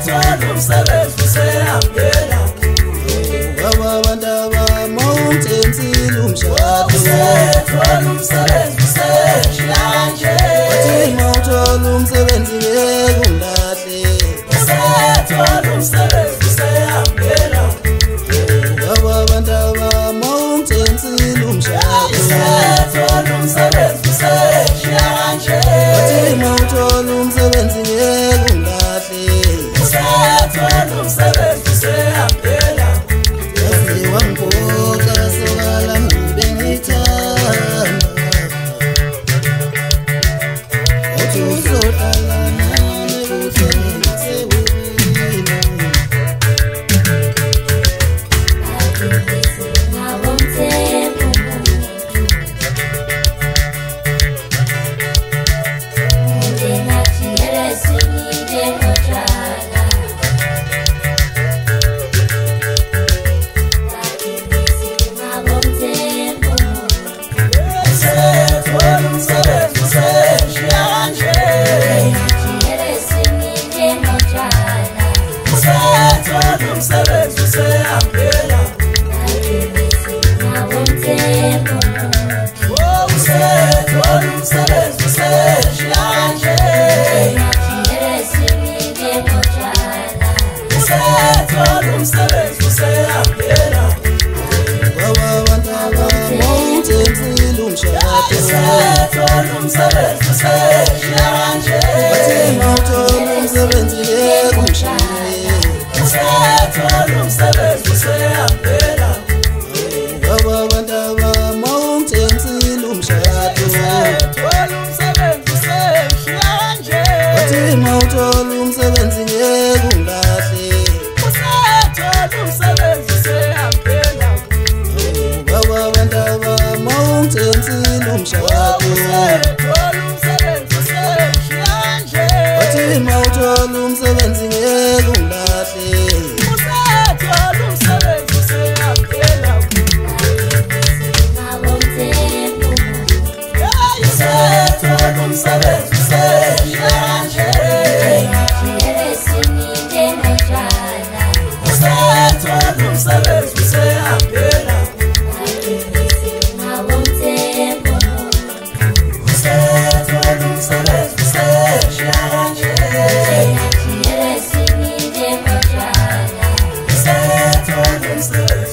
usethola umsebenzi usehambela Ababandaba mawuthensile umshado usethola umsebenzi useshiya kanje Wathi mawuthola umsebenzi ngeke ungahle usethola umsebenzi usehambela Ababandaba mawuthensile umshado usethola umsebenzi useshiya kanje Wathi mawuthola umsebenzi ngeke ungahle usethola umsebenzi usehambela Yaziwa ngikhoka sokala ngibe ngithanda Uthi uzohlala nami kuhle ngisewile umsebenzi usehambela usethola umsebenzi useshiya kanje usethola umsebenzi usehambela Ababandaba mawuthensile umshado usethola umsebenzi useshiya kanje Wathi mawuthola umsebenzi ngeke ungishiye usethola umsebenzi usehambela Ababandaba mawuthensile umshado usethola umsebenzi useshiya kanje Wathi mawuthola umsebenzi ngeke ungahle usethola umsebenzi usehambela Ababandaba mawuthensile umshado usethola umsebenzi useshiya kanje Wathi mawuthola umsebenzi ngeke ungahle usethola umsebenzi usehambela usethola umsebenzi useshiya kanje usethola umsebenzi usehambela usethola umsebenzi useshiya kanje usethola umsebenzi